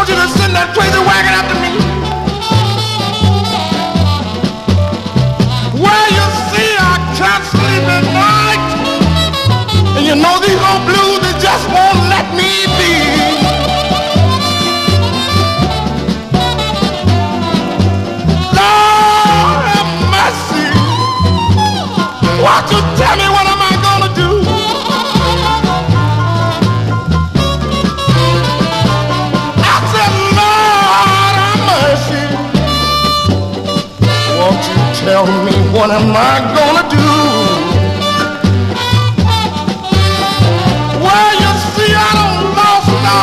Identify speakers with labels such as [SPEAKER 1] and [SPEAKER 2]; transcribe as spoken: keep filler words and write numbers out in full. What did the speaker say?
[SPEAKER 1] want you to send that crazy wagon after me. Well, you see, I can't sleep at night. And you know these old blues, they just won't let me be. Lord have mercy. Won't you tell me what am I gonna do? I said, Lord have mercy. Won't you tell me what am I gonna do?